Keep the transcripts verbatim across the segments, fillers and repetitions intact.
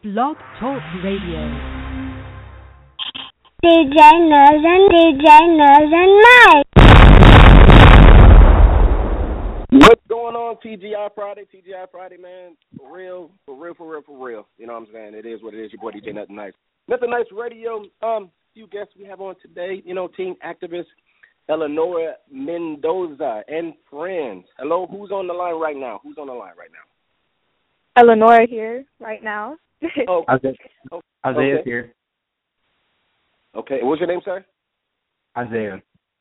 Blog Talk Radio. D J Nuz and D J Nuz and Mike. What's going on, T G I Friday? T G I Friday, man. For real, for real, for real, for real. You know what I'm saying? It is what it is. Your boy D J Nothing Nice. Nothing Nice Radio. Um, few guests we have on today. You know, teen activist Eleanora Mendoza and friends. Hello, who's on the line right now? Who's on the line right now? Eleanora here right now. Oh, Isaiah, oh, Isaiah's okay. here. Okay, what's your name, sir? Isaiah.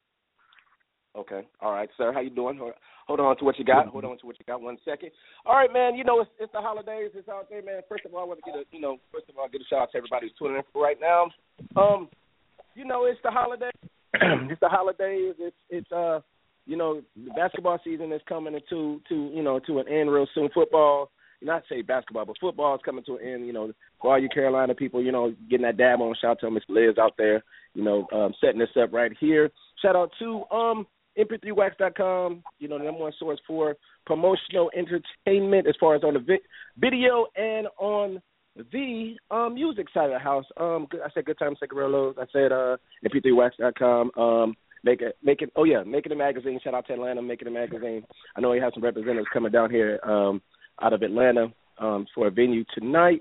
Okay, all right, sir. How you doing? Hold, hold on to what you got. Hold on to what you got. One second. All right, man. You know it's, it's the holidays. It's out there, man. First of all, I want to get a you know first of all get a shout out to everybody who's tuning in for right now. Um, you know it's the holidays. It's the holidays. It's it's uh you know the basketball season is coming into to you know to an end real soon. Football. Not say basketball, but football is coming to an end. You know, for all you Carolina people, you know, getting that dab on. Shout out to Miss Liz out there, you know, um, setting this up right here. Shout out to um, M P three wax dot com, you know, the number one source for promotional entertainment as far as on the vi- video and on the um, music side of the house. Um, I said Good Time Cigarillos. I said uh, M P three wax dot com. Um, make it, make it. Oh yeah, Make It a Magazine. Shout out to Atlanta, Make It a Magazine. I know we have some representatives coming down here. Um, out of Atlanta um, for a venue tonight.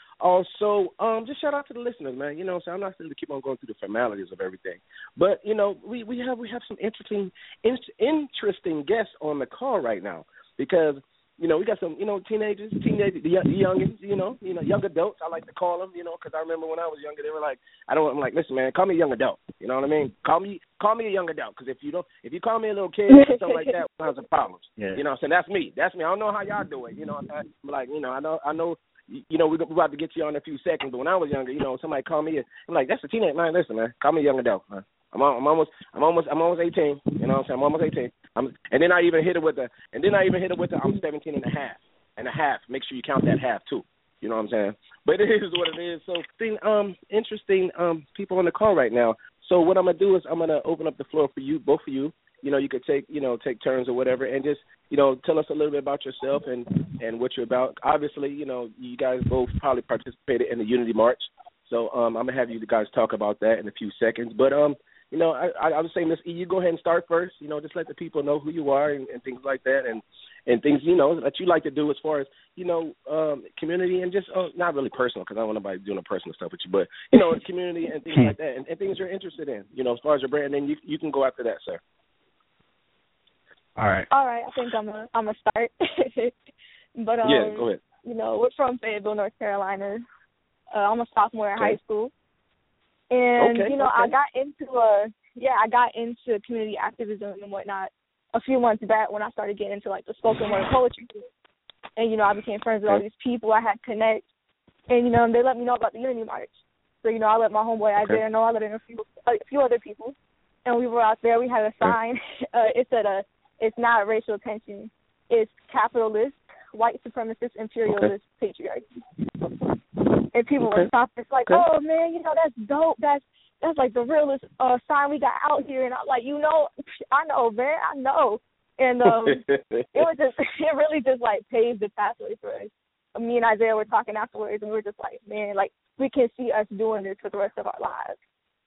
Also, um, just shout out to the listeners, man. You know, so I'm not going to keep on going through the formalities of everything. But, you know, we, we have we have some interesting in, interesting guests on the call right now because, you know, we got some, you know, teenagers, teenagers, the young, the youngins, you know, you know, young adults, I like to call them, you know, because I remember when I was younger, they were like, I don't, I'm like, listen, man, call me a young adult. You know what I mean? Call me, call me a young adult, because if you don't, if you call me a little kid or something like that, we'll have some problems. Yeah. You know what I'm saying? That's me. That's me. I don't know how y'all do it. You know, I'm like, you know, I know, I know, you know, we're about to get you on in a few seconds, but when I was younger, you know, somebody called me, I'm like, that's a teenage man. Listen, man, call me a young adult, man. I'm, I'm almost, I'm almost, I'm almost eighteen. You know what I'm saying? I'm almost eighteen. I'm, and then I even hit it with the, and then I even hit it with the, I'm seventeen and a half. And a half. Make sure you count that half too. You know what I'm saying? But it is what it is. So, thing, um, interesting um, people on the call right now. So what I'm gonna do is I'm gonna open up the floor for you, both of you. You know, you could take, you know, take turns or whatever, and just, you know, tell us a little bit about yourself and and what you're about. Obviously, you know, you guys both probably participated in the Unity March. So um, I'm gonna have you guys talk about that in a few seconds. But um, you know, I, I, I was saying, Miss E, you go ahead and start first. You know, just let the people know who you are and, and things like that, and. And things, you know, that you like to do as far as, you know, um, community and just, uh, not really personal, because I don't want nobody doing a personal stuff with you, but, you know, community and things like that, and, and things you're interested in, you know, as far as your brand, and you you can go after that, sir. All right. All right, I think I'm a I'm a start. but um, yeah, go ahead. You know, we're from Fayetteville, North Carolina. Uh, I'm a sophomore in okay. high school, and okay, you know, okay. I got into a yeah, I got into community activism and whatnot a few months back when I started getting into like the spoken word poetry, and you know, I became friends with all these people. I had connect, and you know, they let me know about the Unity March. So you know, I let my homeboy okay. Isaiah know. I let in a few a few other people, and we were out there. We had a sign. Uh, it said, "Uh, it's not racial tension. It's capitalist, white supremacist, imperialist okay. patriarchy." And people okay. were stopping. It's like, okay. "Oh man, you know that's dope. That's that's like the realest uh, sign we got out here." And I'm like, you know, I know, man, I know. And um, it was just, it really just like paved the pathway for us. Me and Isaiah were talking afterwards, and we were just like, man, like we can see us doing this for the rest of our lives.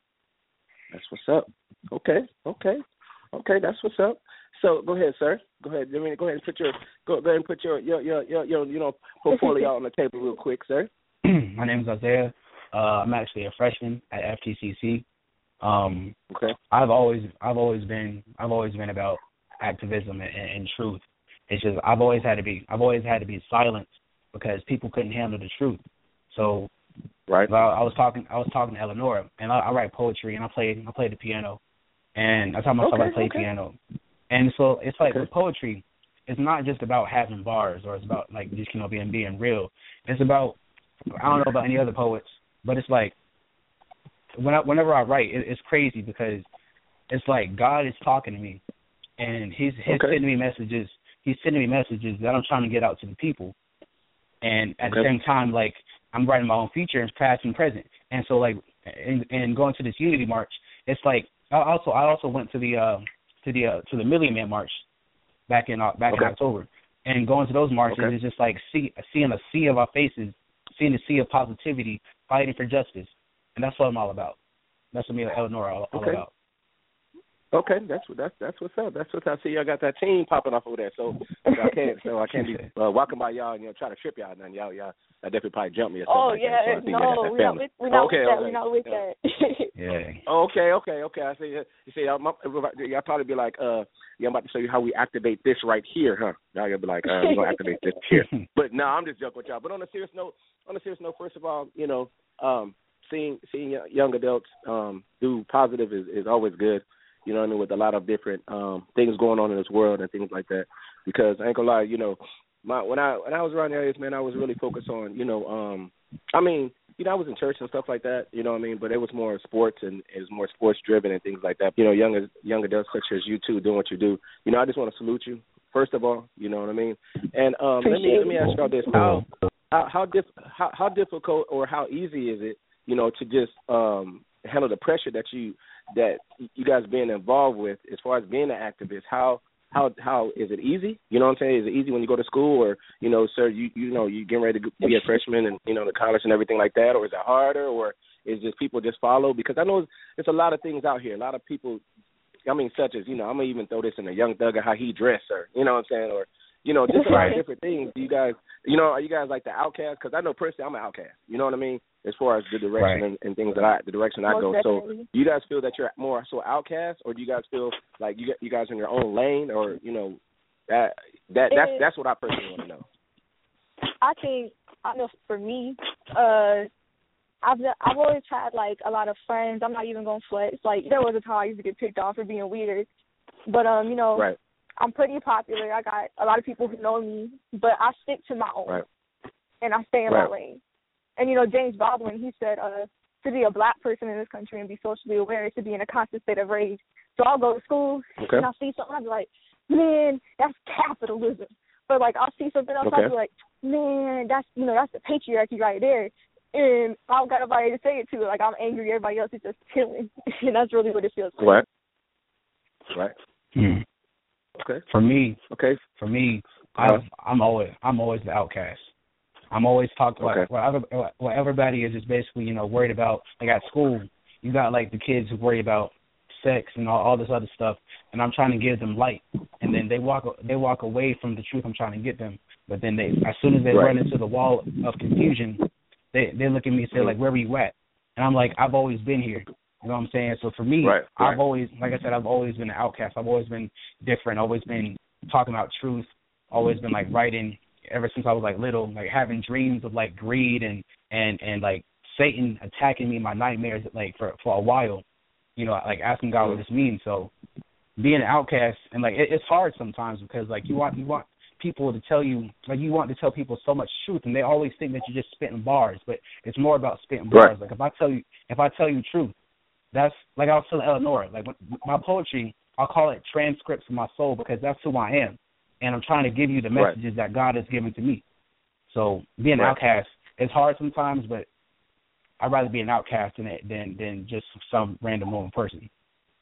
That's what's up. Okay, okay, okay. That's what's up. So go ahead, sir. Go ahead. I mean, go ahead and put your go, go ahead and put your your your your, your you know portfolio on the table real quick, sir. My name is Isaiah. Uh, I'm actually a freshman at F T C C. Um, okay. I've always, I've always been, I've always been about activism and, and, and truth. It's just I've always had to be, I've always had to be silent because people couldn't handle the truth. So, right. I, I was talking, I was talking to Eleanora, and I, I write poetry, and I play, I play the piano, and I taught myself okay, how to play okay. piano. And so it's like okay. with poetry, it's not just about having bars or it's about like just you know being being real. It's about I don't know about any other poets. But it's like, when I, whenever I write, it, it's crazy because it's like God is talking to me, and he's, he's okay. sending me messages. He's sending me messages that I'm trying to get out to the people, and at okay. the same time, like I'm writing my own features, past and present. And so, like, and, and going to this Unity March, it's like I also I also went to the uh, to the uh, to the Million Man March back in uh, back okay. in October, and going to those marches okay. is just like see, seeing a sea of our faces seeing the sea of positivity, fighting for justice, and that's what I'm all about. That's what me and Eleanor are all, all okay. about. Okay, that's what that's that's what's up. That's what I see. I got that team popping off over there, so I can't so I can't be uh, walking by y'all and you know try to trip y'all. And then y'all y'all I definitely probably jump me or something. Oh like yeah, that. So no, we're not with, we're not okay, with that. okay. We're not with yeah. that. Yeah. Okay, okay, okay. I see. You see, y'all, y'all probably be like, uh, yeah, I'm about to show you how we activate this right here, huh? Y'all gonna be like, uh, we're gonna activate this here. But no, I'm just joking with y'all. But on a serious note, on a serious note, first of all, you know, um, seeing seeing young adults um, do positive is, is always good. You know what I mean? With a lot of different um, things going on in this world and things like that. Because I ain't gonna lie, you know, my when I when I was around your age, man, I was really focused on, you know, um, I mean, you know, I was in church and stuff like that. You know what I mean? But it was more sports and it was more sports driven and things like that. You know, young young adults such as you two doing what you do. You know, I just want to salute you first of all. You know what I mean? And um, let me let me ask y'all this: how how how, diff, how how difficult or how easy is it, you know, to just um, handle the pressure that you that you guys being involved with as far as being an activist? How how how is it easy? You know what I'm saying? Is it easy when you go to school, or you know, sir, you you know you getting ready to be a freshman and you know the college and everything like that, or is it harder, or is just people just follow? Because I know there's a lot of things out here. A lot of people. I mean, such as you know, I'm gonna even throw this in a Young Thugger, how he dressed, sir. You know what I'm saying? Or you know, just a lot of different things. Do you guys, you know, are you guys like the outcast? Because I know personally I'm an outcast. You know what I mean? As far as the direction Right. and, and things that I, the direction I Most go. definitely. So, do you guys feel that you're more so outcast, or do you guys feel like you you guys in your own lane, or you know, that that that's that's what I personally want to know. I think I know for me, uh, I've I've always had like a lot of friends. I'm not even gonna flex. Like there was a time I used to get picked on for being weird, but um, you know, Right. I'm pretty popular. I got a lot of people who know me, but I stick to my own, Right. and I stay in Right. my lane. And you know, James Baldwin, he said, uh, to be a black person in this country and be socially aware is to be in a constant state of rage. So I'll go to school Okay. and I'll see something, I'll be like, man, that's capitalism. But like I'll see something else, Okay. I'll be like, man, that's you know, that's the patriarchy right there. And I don't got nobody to say it to. Like I'm angry, everybody else is just chilling, and that's really what it feels like. Right. Right. Hmm. Okay. For me, Okay. for me, Uh-huh. I've, I'm always I'm always the outcast. I'm always talking Okay. what, what, other, what everybody is is basically you know worried about. Like at school, you got like the kids who worry about sex and all, all this other stuff, and I'm trying to give them light, and then they walk they walk away from the truth I'm trying to get them. But then they, as soon as they Right. run into the wall of confusion, they they look at me and say like, "Where were you at?" And I'm like, "I've always been here." You know what I'm saying? So for me, Right, right. I've always, like I said, I've always been an outcast. I've always been different. Always been talking about truth. Always been like writing ever since I was like little, like having dreams of like greed and and and like Satan attacking me in my nightmares like for for a while. You know, like asking God what this means. So being an outcast and like it, it's hard sometimes because like you want you want people to tell you like you want to tell people so much truth and they always think that you're just spitting bars, but it's more about spitting bars. Right. Like if I tell you if I tell you truth. That's like I was telling Eleanor, like my poetry, I'll call it transcripts of my soul because that's who I am, and I'm trying to give you the messages right. that God has given to me. So being an right. outcast is hard sometimes, but I'd rather be an outcast than than than just some random normal person.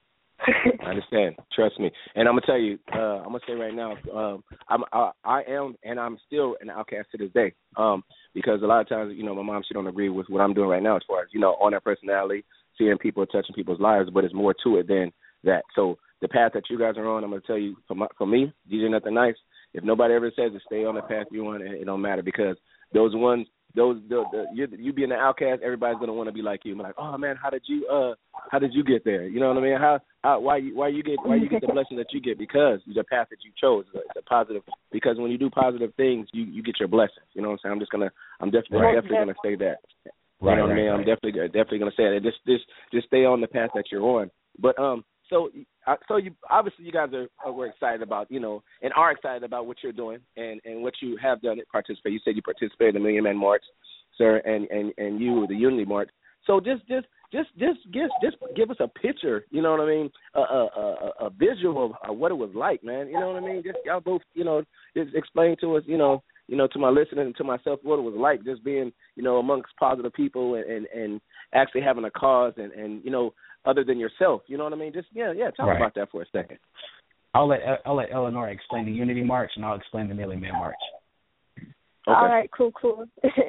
I understand. Trust me, and I'm gonna tell you, uh, I'm gonna say right now, um, I'm I, I am, and I'm still an outcast to this day, um, because a lot of times, you know, my mom she don't agree with what I'm doing right now as far as you know on her personality. Seeing people, touching people's lives, but it's more to it than that. So the path that you guys are on, I'm going to tell you, for, my, for me, D J Nothing Nice, if nobody ever says to stay on the path you're on, it, it don't matter because those ones, those the, the you, you being an outcast, everybody's going to want to be like you. I'm like, oh man, how did you uh how did you get there? You know what I mean? How, how why you why you get why you get the blessing that you get because the path that you chose. It's a positive because when you do positive things, you, you get your blessings. You know what I'm saying? I'm just gonna I'm definitely right. definitely gonna say that. Right, you know what right, I mean? right. I'm definitely definitely gonna say that. Just just just stay on the path that you're on. But um, so so you obviously you guys are, are we're excited about you know and are excited about what you're doing and, and what you have done. Participate. You said you participated in the Million Man March, sir, and, and, and you the Unity March. So just just just just give just give us a picture. You know what I mean? A a, a, a visual of what it was like, man. You know what I mean? Just y'all both you know just explain to us you know. you know, to my listeners and to myself, what it was like just being, you know, amongst positive people and, and, and actually having a cause and, and, you know, other than yourself. You know what I mean? Just, yeah, yeah, talk right. about that for a second. I'll let I'll let Eleanor explain the Unity March, and I'll explain the Million Man March. Okay. All right, cool, cool.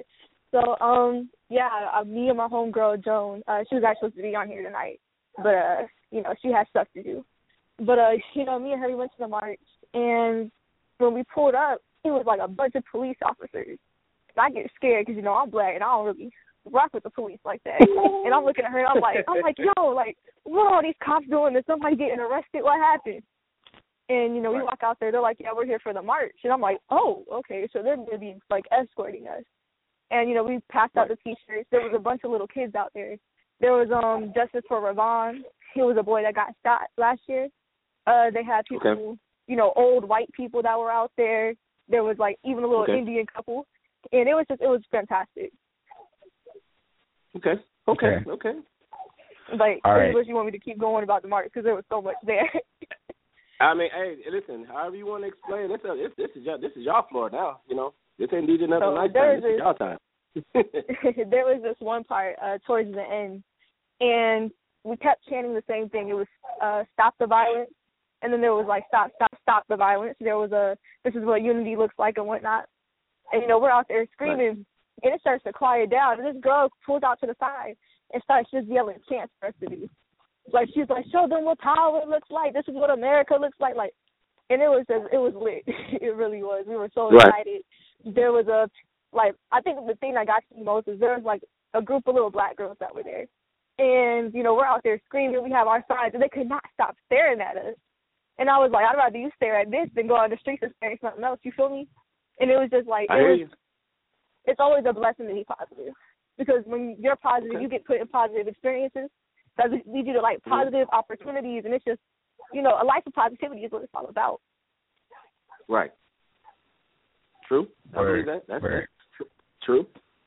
So, um, yeah, uh, me and my homegirl, Joan, uh, she was actually supposed to be on here tonight, but, uh, you know, she has stuff to do. But, uh, you know, me and her, we went to the march, and when we pulled up, it was like a bunch of police officers. And I get scared because, you know, I'm black, and I don't really rock with the police like that. And I'm looking at her, and I'm like, I'm like, yo, like, what are all these cops doing? Is somebody getting arrested? What happened? And, you know, we walk out there, they're like, yeah, we're here for the march. And I'm like, oh, okay, so they're going to be, like, escorting us. And, you know, we passed out the T-shirts. There was a bunch of little kids out there. There was um Justice for Ravon. He was a boy that got shot last year. Uh, they had people, okay. you know, old white people that were out there. There was, like, even a little okay. Indian couple. And it was just, it was fantastic. Okay, okay, okay. Like, I right. wish you want me to keep going about the march because there was so much there. I mean, hey, listen, however you want to explain it, this, this is your, this is y'all floor now, you know. This ain't D J Nothing so Nice time. This is y'all time. There was this one part uh, towards the end, and we kept chanting the same thing. It was uh, stop the violence, and then there was like stop, stop, stop the violence. There was a this is what unity looks like and whatnot. And, you know, we're out there screaming, right. and it starts to quiet down. And this girl pulls out to the side and starts just yelling chants for us to do. Like, she's like, show them what power looks like. This is what America looks like. Like, and it was just, it was lit. It really was. We were so excited. Right. There was a, like, I think the thing that got me most is there was, like, a group of little black girls that were there. And, you know, we're out there screaming. We have our signs, and they could not stop staring at us. And I was like, I'd rather you stare at this than go on the streets and stare at something else. You feel me? And it was just like, I it hear was, you. It's always a blessing to be positive. Because when you're positive, okay. you get put in positive experiences. That leads you to, like, positive mm-hmm. opportunities. And it's just, you know, a life of positivity is what it's all about. Right. True. I believe that. That's Word. True.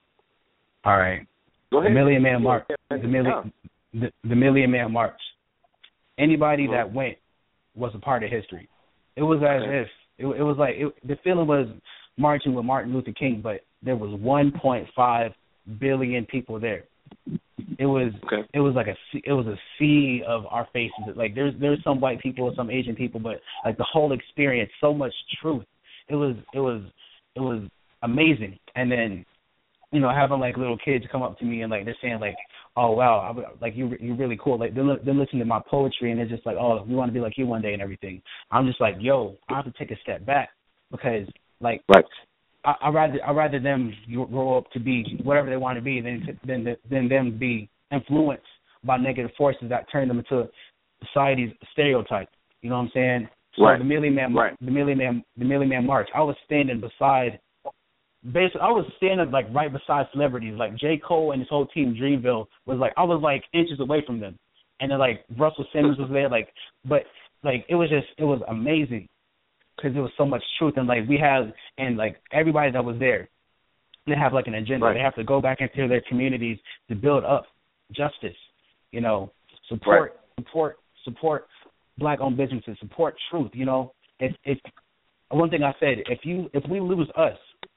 All right. Go ahead. The Million Man March. The Million, the, the Million Man March. Anybody mm-hmm. that went was a part of history. It was as okay. if, it, it was like, it, the feeling was marching with Martin Luther King, but there was one point five billion people there. It was okay. it was like a it was a sea of our faces. Like there's there's some white people, some Asian people, but like the whole experience, so much truth. It was it was it was amazing. And then, you know, having like little kids come up to me and like they're saying like, oh wow, I, like you you're really cool. Like they're, they're listening to my poetry and they're just like, oh, we want to be like you one day and everything. I'm just like, yo, I have to take a step back because like. Right. I I rather I rather them grow up to be whatever they want to be than than than them be influenced by negative forces that turn them into society's stereotype. You know what I'm saying? So right. the Million Man, right. the Million Man, the Million Man March. I was standing beside, basically, I was standing like right beside celebrities like J. Cole and his whole team. Dreamville was like I was like inches away from them, and then like Russell Simmons was there. Like, but like it was just it was amazing. Because there was so much truth, and like we have, and like everybody that was there, they have like an agenda. Right. They have to go back into their communities to build up justice. You know, support, right. support, support black-owned businesses, support truth. You know, it's it's one thing I said. If you if we lose us,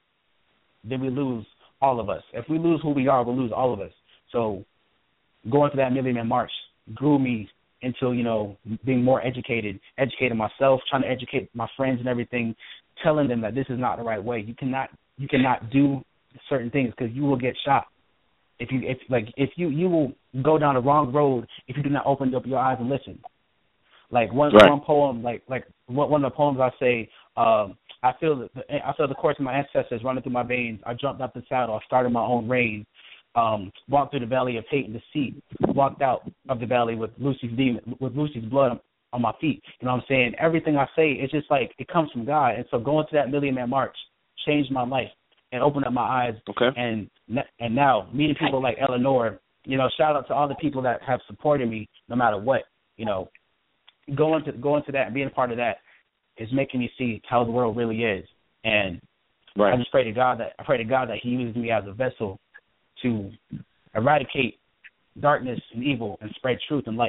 then we lose all of us. If we lose who we are, we'll lose all of us. So going to that Million Man March grew me into, you know, being more educated, educating myself, trying to educate my friends and everything, telling them that this is not the right way. You cannot, you cannot do certain things because you will get shot. If you, if like, if you, you will go down the wrong road if you do not open up your eyes and listen. Like one, right. one poem, like, like one of the poems I say, um, I feel the, I feel the course of my ancestors running through my veins. I jumped up the saddle. I started my own reign. Um, walked through the valley of hate and deceit, walked out of the valley with Lucy's demon, with Lucy's blood on my feet. You know what I'm saying? Everything I say, it's just like it comes from God. And so going to that Million Man March changed my life and opened up my eyes. Okay. And and now meeting people like Eleanor, you know, shout out to all the people that have supported me no matter what. You know, going to going to that and being a part of that is making me see how the world really is. And right. I just pray to God that I pray to God that He uses me as a vessel to eradicate darkness and evil and spread truth and light.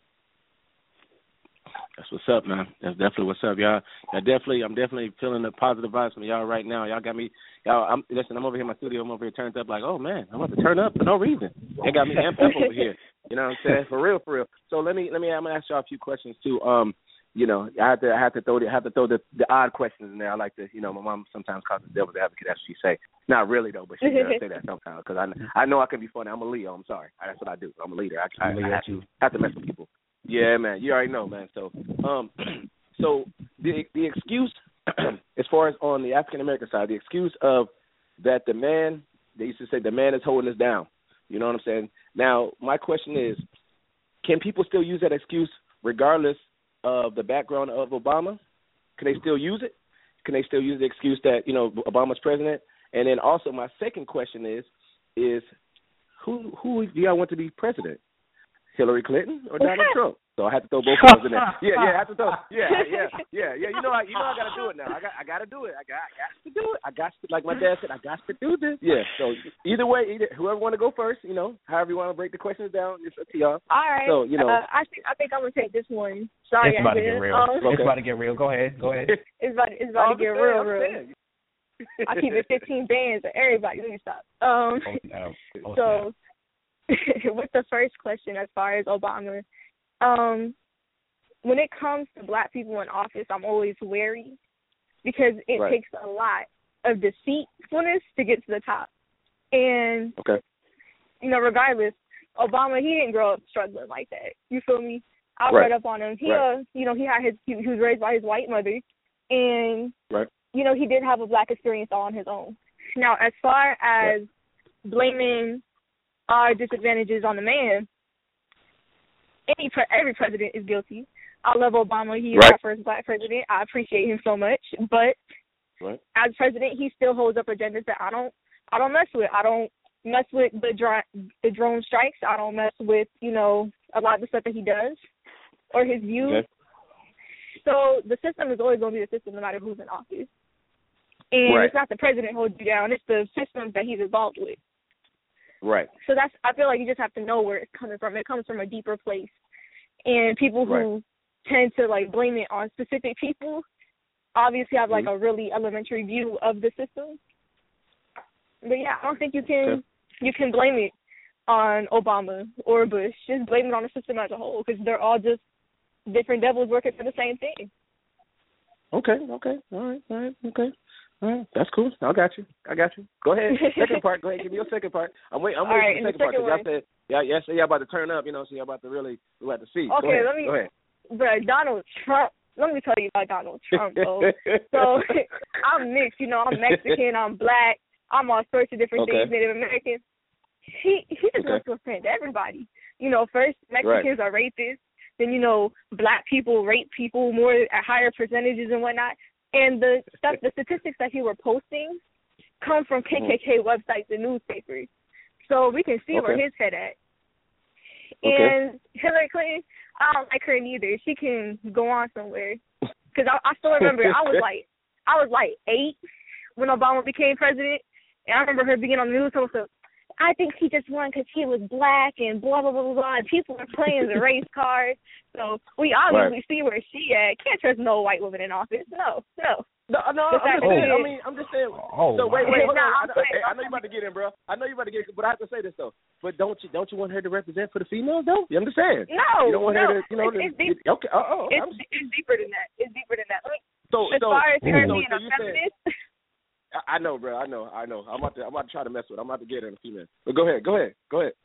That's what's up, man. That's definitely what's up, y'all. I definitely, I'm definitely feeling the positive vibes from y'all right now. Y'all got me, y'all. I'm listen. I'm over here in my studio. I'm over here turned up like, oh man, I'm about to turn up for no reason. They got me amped up over here. You know what I'm saying? For real, for real. So let me, let me. I'm gonna ask y'all a few questions too. Um, you know, I have to I have to throw the I have to throw the, the odd questions in there. I like to, you know, my mom sometimes calls me devil's advocate. That's what she say. Not really though, but she does say that sometimes because I I know I can be funny. I'm a Leo. I'm sorry. That's what I do. I'm a leader. I, I, I have, to, have to mess with people. Yeah, man. You already know, man. So, um, so the the excuse as far as on the African American side, the excuse of that the man, they used to say the man is holding us down. You know what I'm saying? Now, my question is, can people still use that excuse regardless of the background of Obama? Can they still use it? Can they still use the excuse that, you know, Obama's president? And then also my second question is, is who who do y'all want to be president? Hillary Clinton or Donald Trump? So I have to throw both of those in there. Yeah, yeah, I have to throw. Yeah, yeah, yeah, yeah. You know, I, you know, I got to do it now. I got, I got to do it. I got, I got to do it. I got to, like my dad said, I got to do this. Yeah. So either way, either whoever want to go first, you know, however you want to break the questions down, it's up to y'all. All right. So you know, uh, I think I think I'm gonna take this one. Sorry, it's about to get real. Um, it's about to get real. Go ahead. Go ahead. It's about, it's about to get real, real. I keep it fifteen bands for everybody. Let me stop. Um. Oh, no. oh, so. With the first question, as far as Obama, um, when it comes to black people in office, I'm always wary because it right. takes a lot of deceitfulness to get to the top. And, okay. you know, regardless, Obama, he didn't grow up struggling like that. You feel me? I right. read up on him. He, right. uh, you know, he had his, he, he was raised by his white mother, and, right. you know, he did have a black experience all on his own. Now, as far as right. blaming our disadvantages on the man, any pre- every president is guilty. I love Obama. He is right. our first black president. I appreciate him so much. But right. as president, he still holds up agendas that I don't I don't mess with. I don't mess with the dr- the drone strikes. I don't mess with, you know, a lot of the stuff that he does or his views. Okay. So the system is always going to be the system no matter who's in office. And right. it's not the president who holds you down. It's the systems that he's involved with. Right. So that's, I feel like you just have to know where it's coming from. It comes from a deeper place. And people who right. tend to, like, blame it on specific people obviously have, like, mm-hmm. a really elementary view of the system. But, yeah, I don't think you can okay. you can blame it on Obama or Bush. Just blame it on the system as a whole because they're all just different devils working for the same thing. Okay, okay. All right, all right, okay. All right, that's cool. I got you. I got you. Go ahead. Second part. Go ahead. Give me your second part. I'm waiting. I'm waiting right, for the second, second part because y'all said, yeah, yeah, so y'all about to turn up. You know, so y'all about to really, we have to see. Okay, Go ahead. let me. Go ahead. But Donald Trump. Let me tell you about Donald Trump, though. So I'm mixed. You know, I'm Mexican. I'm black. I'm all sorts of different okay. things. Native American. He he just okay. wants to offend everybody. You know, first Mexicans right. are rapists. Then you know, black people rape people more at higher percentages and whatnot. And the stuff, the statistics that he were posting come from K K K websites and newspapers. So we can see okay. where his head at. Okay. And Hillary Clinton, I don't like her neither. She can go on somewhere. Because I, I still remember, I was like, I was like eight when Obama became president. And I remember her being on the news. So I think he just won because he was black and blah, blah, blah, blah, blah. And people were playing the race card. So we obviously right. see where she at. Can't trust no white woman in office. No, no. No, no, I'm just saying, I mean, I'm just saying. Oh, so wait, wait, hold no, on. I, saying, I, I know you about to get in, bro. I know you about to get in, but I have to say this though. But don't you, don't you want her to represent for the females though? You understand? No, you don't want no. her to, you know, it's, to, it's deep. Okay, oh, oh it's, I'm, it's deeper than that. It's deeper than that. Let me, so, as so, far as her so, being so a you feminist. Said, I know, bro. I know. I know. I'm about to. I'm about to try to mess with her. I'm about to get her in a few minutes. But go ahead. Go ahead. Go ahead.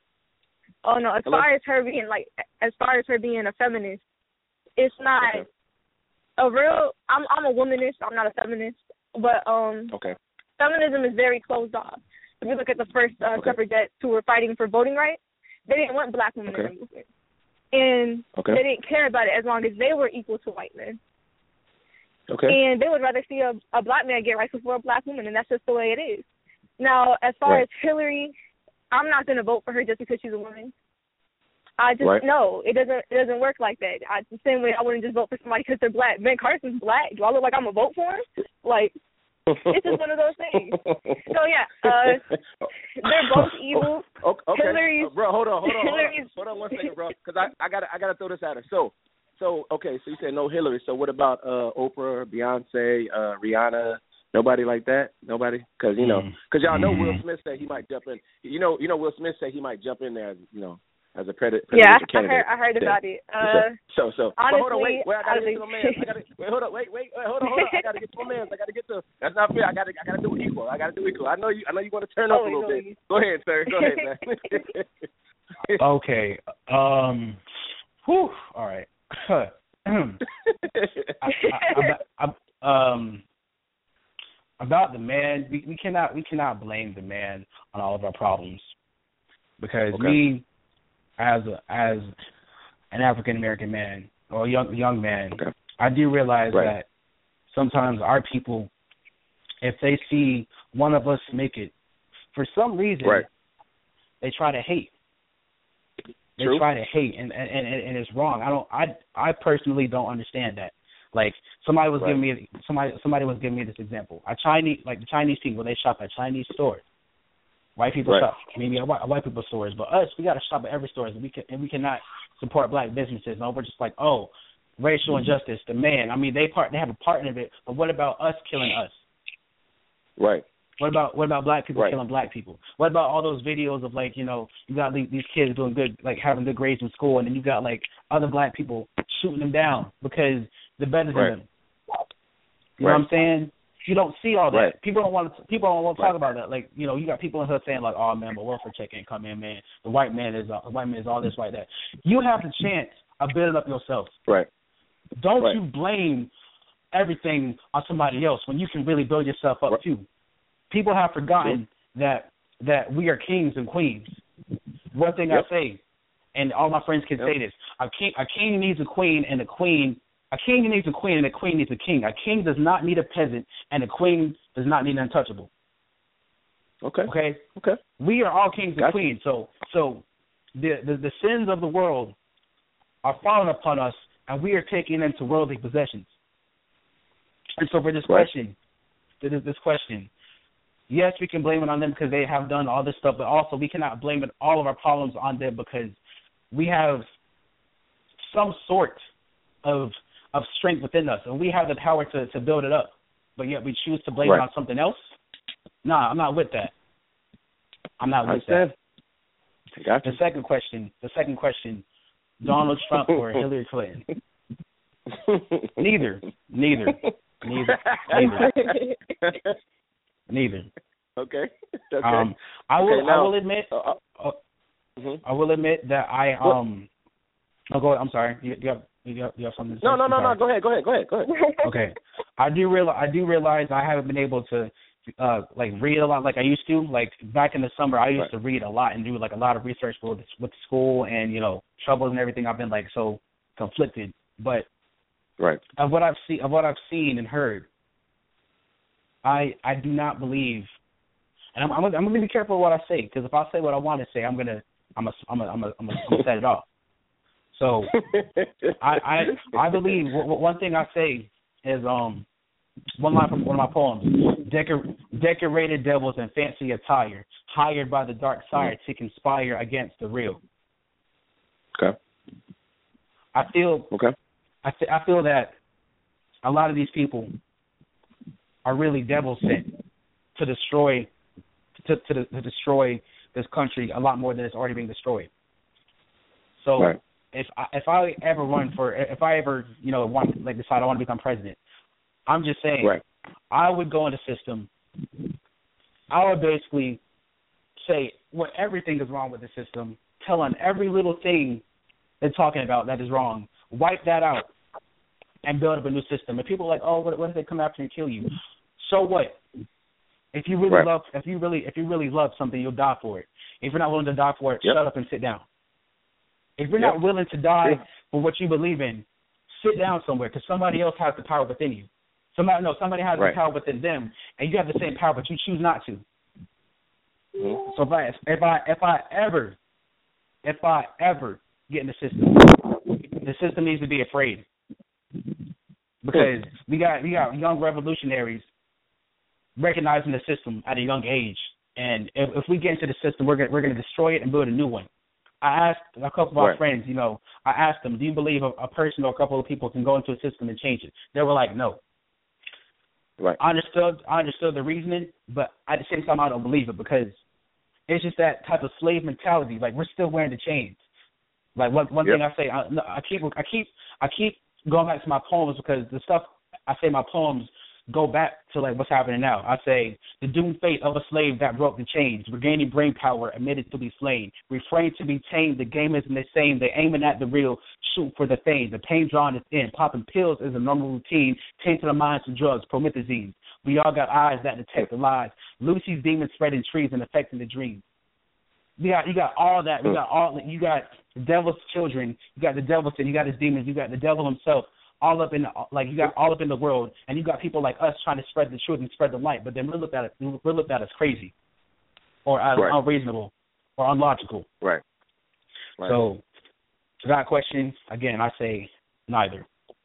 Oh no. As Hello? far as her being like, as far as her being a feminist, it's not okay. a real. I'm I'm a womanist. I'm not a feminist. But um, okay. feminism is very closed off. If you look at the first uh, okay. suffragettes who were fighting for voting rights, they didn't want black women okay. in the movement, and okay. they didn't care about it as long as they were equal to white men. Okay. And they would rather see a, a black man get rights before a black woman, and that's just the way it is. Now, as far right. as Hillary, I'm not going to vote for her just because she's a woman. I just right. no, it doesn't. It doesn't work like that. I, the same way I wouldn't just vote for somebody because they're black. Ben Carson's black. Do I look like I'm gonna vote for him? Like, it's just one of those things. So yeah, uh, they're both evil. Okay, Hillary's, uh, bro, hold on, hold on, hold on, Hillary's, hold on one second, bro, because I I got I got to throw this at her. So. So, okay, so you said no Hillary. So what about uh, Oprah, Beyonce, uh, Rihanna, nobody like that? Nobody? Because, you know, because y'all know Will Smith said he might jump in. You know, you know Will Smith said he might jump in there, you know, as a president. Yeah, I candidate. heard, I heard about yeah. it. Uh, so, so, honestly, hold on, wait, wait, I gotta honestly. get to my man. I gotta, wait, hold on, wait, wait, wait, hold on, hold on. I gotta get to my man. I gotta get to. That's not fair. I gotta, I gotta do equal. I gotta do equal. I know you, I know you want to turn up oh, a little no, bit. Go ahead, sir. Go ahead, man. Okay. Um. Whew. All right. I, I, I, I, um. About the man, we, we cannot we cannot blame the man on all of our problems, because okay. me, as a, as an African American man or a young young man, okay. I do realize right. that sometimes our people, if they see one of us make it, for some reason, right. they try to hate. They True. try to hate, and, and and and it's wrong. I don't. I I personally don't understand that. Like somebody was right. giving me somebody somebody was giving me this example. A Chinese like the Chinese people, they shop at Chinese stores. White people right. shop maybe at white, white people stores, but us we got to shop at every store. And we can and we cannot support black businesses. No, we're just like oh, racial injustice. The man. I mean they part they have a part in it, but what about us killing us? Right. What about what about black people right. killing black people? What about all those videos of like you know you got these, these kids doing good like having good grades in school, and then you got like other black people shooting them down because they're better than right. them. You know right. what I'm saying? You don't see all that. Right. People don't want to. People don't want to right. talk about that. Like you know, you got people in here saying like, "Oh man, but welfare check ain't come in, man. The white man is uh, the white man is all this, like that." You have the chance of building up yourself. Right. Don't right. you blame everything on somebody else when you can really build yourself up right. too. People have forgotten that that we are kings and queens. One thing yep. I say, and all my friends can yep. say this: a king, a king needs a queen, and a queen, a king needs a queen, and a queen needs a king. A king does not need a peasant, and a queen does not need an untouchable. Okay. Okay. Okay. We are all kings and gotcha. queens. So, so the, the the sins of the world are falling upon us, and we are taking them to worldly possessions. And so, for this right. question, this this question. Yes, we can blame it on them because they have done all this stuff, but also we cannot blame it, all of our problems on them because we have some sort of of strength within us, and we have the power to, to build it up, but yet we choose to blame right. it on something else? Nah, I'm not with that. I'm not with that. The second question, the second question, Donald Trump or Hillary Clinton? Neither. Neither. Neither. Neither. Neither. Okay. okay. Um, I will. Okay, now, I will admit. Uh, uh, uh, mm-hmm. I will admit that I um. Oh, go ahead. I'm sorry. You, you have you have, you have something to say? No, no, I'm no, sorry. no. Go ahead. Go ahead. Go ahead. Go ahead. Okay. I do realize. I do realize I haven't been able to, uh, like read a lot like I used to. Like back in the summer, I used right. to read a lot and do like a lot of research with with school and you know troubles and everything. I've been like so conflicted, but right. of what I've seen, of what I've seen and heard, I I do not believe. And I'm, I'm, I'm going to be careful with what I say, because if I say what I want to say, I'm going to I'm a, I'm a, I'm a, I'm a, I'm a set it off. So I, I I believe w- one thing I say is um one line from one of my poems: Decor- decorated devils in fancy attire, hired by the dark side to conspire against the real. Okay. I feel okay. I, th- I feel that a lot of these people are really devil sent to destroy. To, to, to destroy this country a lot more than it's already being destroyed. So right. if I, if I ever run for, if I ever you know want like decide I want to become president, I'm just saying right. I would go in the system. I would basically say what everything is wrong with the system, telling every little thing they're talking about that is wrong, wipe that out, and build up a new system. And people are like, oh, what, what if they come after and kill you? So what? If you really right. love, if you really, if you really love something, you'll die for it. If you're not willing to die for it, yep. shut up and sit down. If you're yep. not willing to die yep. for what you believe in, sit down somewhere, because somebody else has the power within you. Somebody, no, somebody has right. the power within them, and you have the same power, but you choose not to. Mm-hmm. So if I, if I, if I ever, if I ever get in the system, the system needs to be afraid, because we got we got young revolutionaries recognizing the system at a young age, and if, if we get into the system, we're gonna, we're going to destroy it and build a new one. I asked a couple of our right. friends, you know, I asked them, do you believe a, a person or a couple of people can go into a system and change it? They were like, no. Right. I understood, I understood the reasoning, but at the same time, I don't believe it, because it's just that type of slave mentality. Like, we're still wearing the chains. Like one one yep. thing I say, I, I keep I keep I keep going back to my poems because the stuff I say in my poems go back to like what's happening now. I say the doomed fate of a slave that broke the chains, regaining brain power, admitted to be slain, refrain to be tamed. The game isn't the same. They aiming at the real, shoot for the fame. The pain drawn is in. Popping pills is a normal routine. Tainting the minds to drugs, promethazine. We all got eyes that detect the lies. Lucy's demons spreading trees and affecting the dreams. You got you got all that. You got all you got the devil's children. You got the devil's sin. You got his demons. You got the devil himself. All up in the, like you got all up in the world, and you got people like us trying to spread the truth and spread the light. But then we're looked at it, we're looked at as crazy, or as right. unreasonable, or unlogical. Right. right. So, to that question, again, I say neither.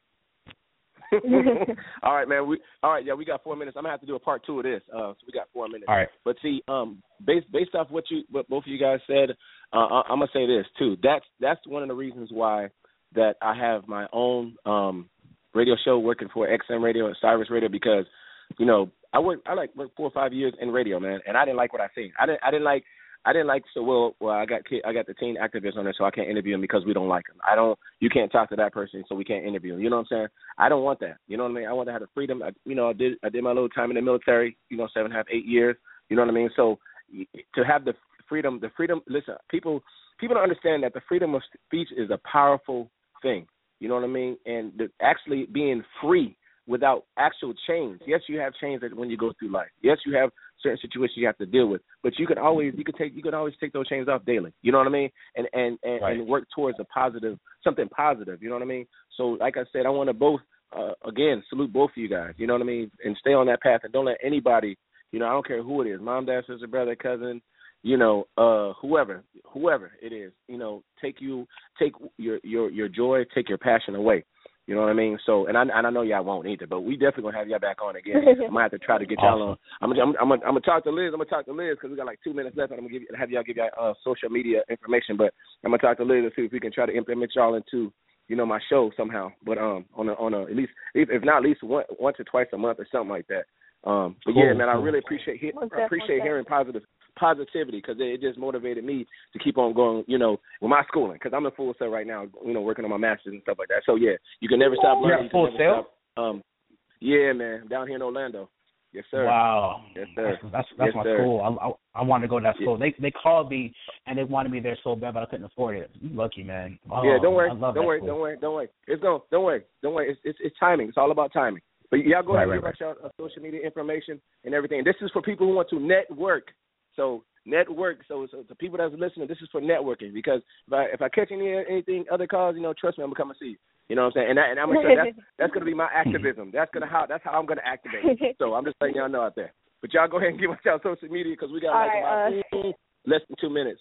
All right, man. We all right. Yeah, we got four minutes. I'm gonna have to do a part two of this. Uh, so we got four minutes. All right. But see, um, based based off what you what both of you guys said, uh, I'm gonna say this too. That's that's one of the reasons why that I have my own um radio show working for X M Radio and Cyrus Radio, because you know I worked I like worked four or five years in radio, man, and I didn't like what I seen. I didn't I didn't like. I didn't like so well. Well, I got kid, I got the teen activists on there, so I can't interview them because we don't like them. I don't. You can't talk to that person, so we can't interview them. You know what I'm saying? I don't want that. You know what I mean? I want to have the freedom. I, you know, I did. I did my little time in the military. You know, seven and a half, eight years. You know what I mean? So to have the freedom, the freedom. Listen, people, people don't understand that the freedom of speech is a powerful thing. You know what I mean? And the, actually being free without actual chains. Yes, you have chains when you go through life. Yes, you have certain situations you have to deal with, but you can always you can take you can always take those chains off daily. You know what I mean? And and and, right. and work towards a positive something positive. You know what I mean? So like I said, I want to both uh, again salute both of you guys. You know what I mean? And stay on that path and don't let anybody. You know, I don't care who it is, mom, dad, sister, brother, cousin. You know, uh, whoever whoever it is. You know, take you take your your your joy, take your passion away. You know what I mean? So, and I and I know y'all won't either, but we definitely gonna have y'all back on again. I'm gonna have to try to get y'all on. I'm gonna I'm, I'm, I'm gonna talk to Liz. I'm gonna talk to Liz because we got like two minutes left, and I'm gonna give you, have y'all give y'all uh, social media information. But I'm gonna talk to Liz and see if we can try to implement y'all into you know my show somehow. But um on a on a at least if, if not at least one, once or twice a month or something like that. Um, but cool, yeah, man, cool. I really appreciate he- I appreciate hearing positive. positivity because it, it just motivated me to keep on going, you know, with my schooling because I'm in full sail right now, you know, working on my master's and stuff like that. So, yeah, you can never stop learning. You're at full sail? Um, yeah, man, down here in Orlando. Yes, sir. Wow. Yes, sir. That's that's, that's yes, my sir. school. I, I I wanted to go to that school. Yeah. They they called me and they wanted me there so bad, but I couldn't afford it. You lucky, man. Oh, yeah, don't worry. I love don't worry. school. Don't worry. Don't worry. It's going. Don't worry. Don't worry. It's, it's it's timing. It's all about timing. But y'all go ahead right, and right, give right. us your uh, social media information and everything. This is for people who want to network. So. Network, so, so the people that's listening, this is for networking because if I if I catch any anything other calls, you know, trust me, I'm gonna come and see you. You know what I'm saying? And, that, and I'm gonna say that's that's gonna be my activism. That's gonna how that's how I'm gonna activate. So I'm just letting y'all know out there. But y'all go ahead and give us y'all social media because we got like right, about uh, less than two minutes.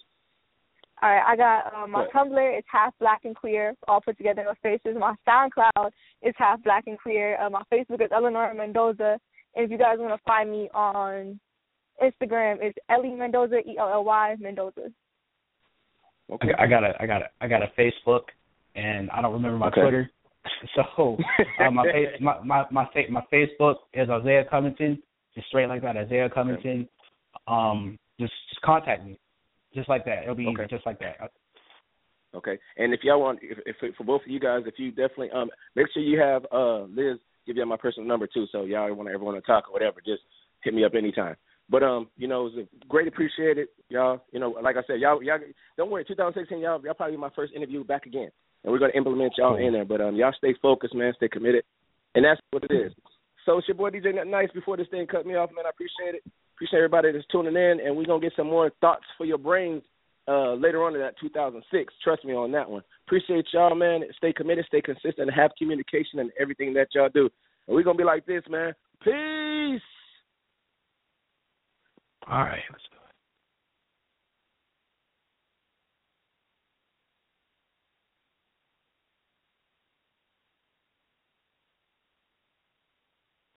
All right, I got um, my what? Tumblr is half black and queer, all put together in my faces. My SoundCloud is half black and queer. Uh, my Facebook is Eleanor Mendoza. And if you guys want to find me on Instagram, it's Ellie Mendoza, E L L Y Mendoza. Okay. I got a, I got a, I got a Facebook, and I don't remember my okay. Twitter. So uh, my, face, my my my my Facebook is Isaiah Covington, just straight like that, Isaiah Covington. Um, just, just contact me, just like that. It'll be okay. easy, just like that. Okay. And if y'all want, if, if for both of you guys, if you definitely um make sure you have uh Liz give you my personal number too, so y'all want to ever want to talk or whatever, just hit me up anytime. But, um, you know, it was great appreciated, y'all. You know, like I said, y'all, y'all don't worry, twenty sixteen, y'all, y'all probably be my first interview back again. And we're going to implement y'all in there. But um, y'all stay focused, man, stay committed. And that's what it is. So it's your boy D J Nothing Nice. Before this thing cut me off, man, I appreciate it. Appreciate everybody that's tuning in. And we're going to get some more thoughts for your brains uh, later on in that two thousand six. Trust me on that one. Appreciate y'all, man. Stay committed, stay consistent, and have communication in everything that y'all do. And we're going to be like this, man. Peace. All right.